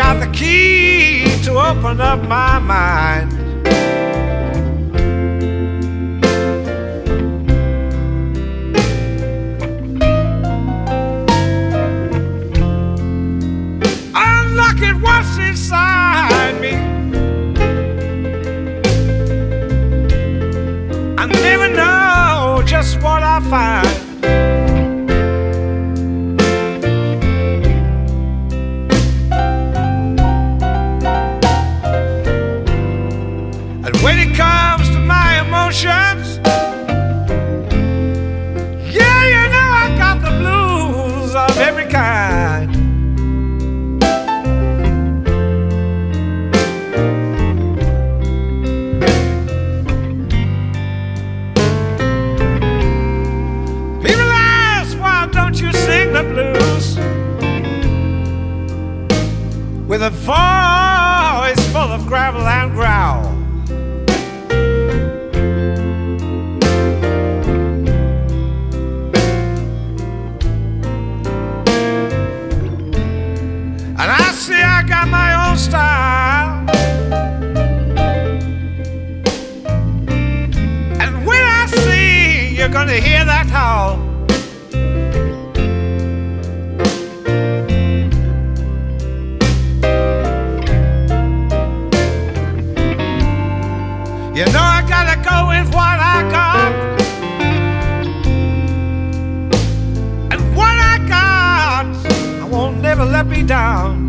got the key to open up my mind. Unlock it once inside me. I never know just what I find. When it comes to my emotions, yeah, you know I got the blues of every kind. People ask, why don't you sing the blues with a voice full of gravel and growl? And I see I got my own style. And when I see you're gonna hear that call, you know I gotta go with what I got. And what I got, I won't never let me down.